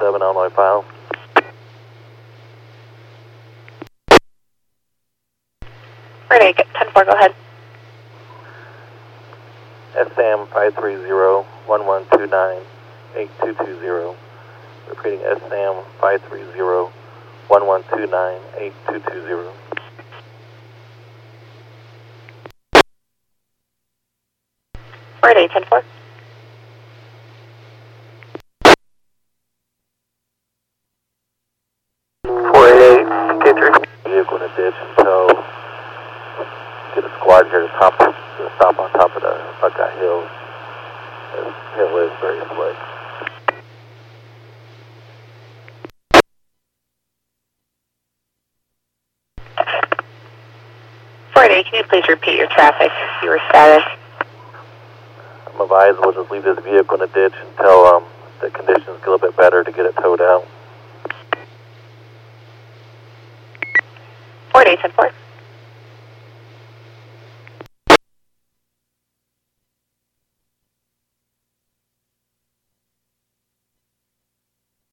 7 Illinois file. Friday, 10-4, go ahead. SAM 530-1129-8220. Repeating SAM 530-1129-8220. Friday, 10-4. Vehicle in a ditch until get a squad here to stop on top of the Buckeye Hill. This hill is very slick. Friday, can you please repeat your traffic, your status? I'm advised we'll just leave this vehicle in a ditch until the conditions get a little bit better to get it towed out. Friday, 10-4.